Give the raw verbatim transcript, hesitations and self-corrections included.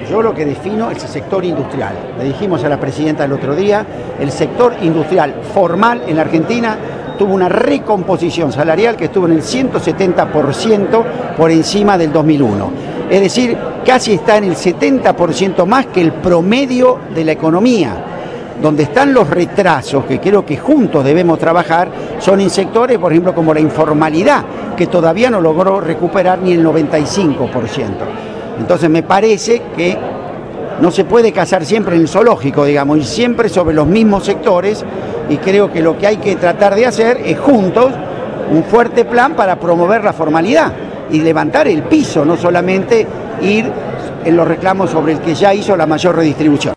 Yo lo que defino es el sector industrial. Le dijimos a la presidenta el otro día, el sector industrial formal en la Argentina tuvo una recomposición salarial que estuvo en el ciento setenta por ciento por encima del dos mil uno. Es decir, casi está en el setenta por ciento más que el promedio de la economía. Donde están los retrasos, que creo que juntos debemos trabajar, son en sectores, por ejemplo, como la informalidad, que todavía no logró recuperar ni el noventa y cinco por ciento. Entonces me parece que no se puede cazar siempre en el zoológico, digamos, y siempre sobre los mismos sectores, y creo que lo que hay que tratar de hacer es juntos un fuerte plan para promover la formalidad y levantar el piso, no solamente ir en los reclamos sobre el que ya hizo la mayor redistribución.